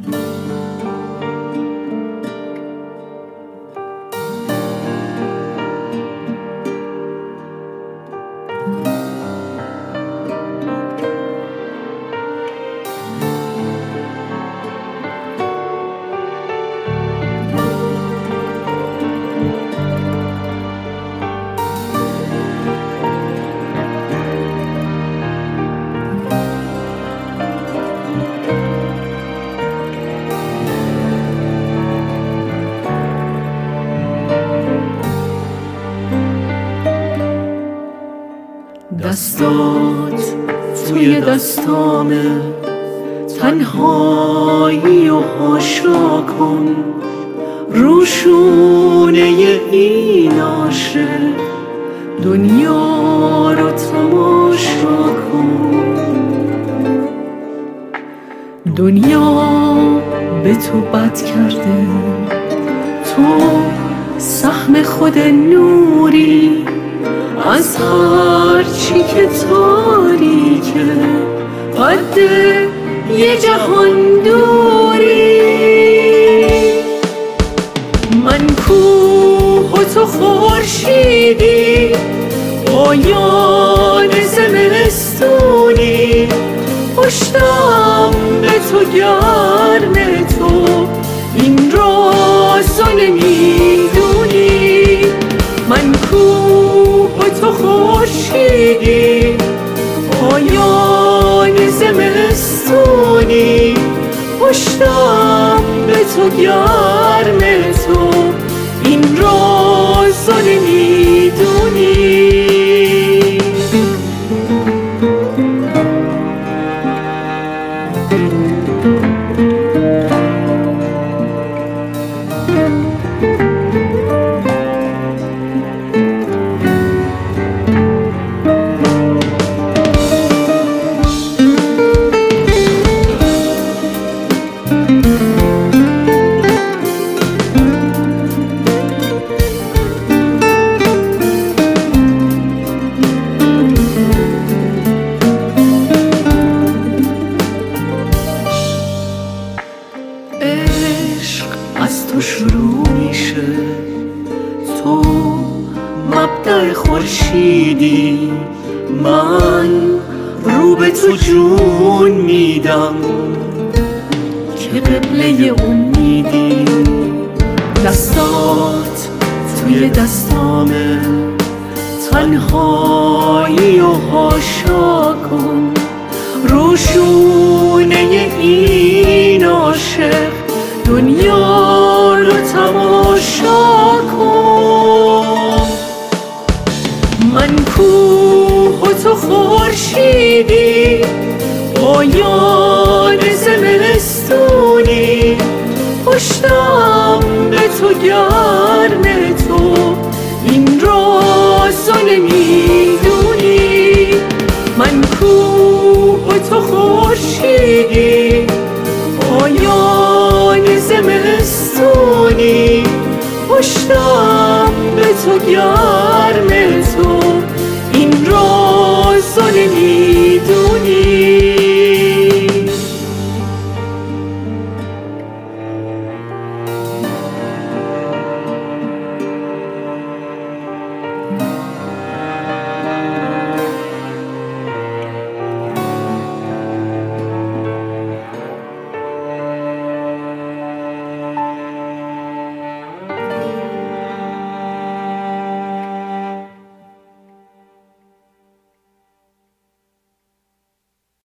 دستات توی دستامه، تنهایی و حاشا کن، روشونه این عاشق دنیا رو تماشا کن. دنیا به تو بد کرده، تو سهم خود نوری، از هر چی که تاریکه قد یه جهان دوری. من کوه و تو خورشیدی، پایان زمستونی، پشتم به تو گرم، تو این رازو نمیدونی. من کوه و تو خورشیدی، پایان زمستونی، پشتم به تو گرم، تو این رازو نمیدونی. از تو شروع میشه، تو مبدأ خورشیدی، من رو به تو جون میدم که قبله امیدی. دستات توی دستامه، تنهایی و حاشا کن، روشونه این عاشق دنیا رو تماشا کن. من کوه و تو خورشیدی، پایان زمستونی، پشتم به تو گرم، تو این رازو نمیدونی. من کوه و تو خورشیدی، پایان زمستونی، پشتم به تو گرم،